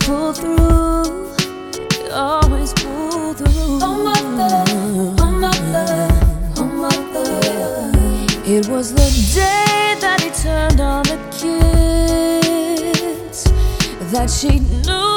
pull through. You always pull through. Oh mother, oh mother, oh mother. It was the day that he turned on the kiss that she knew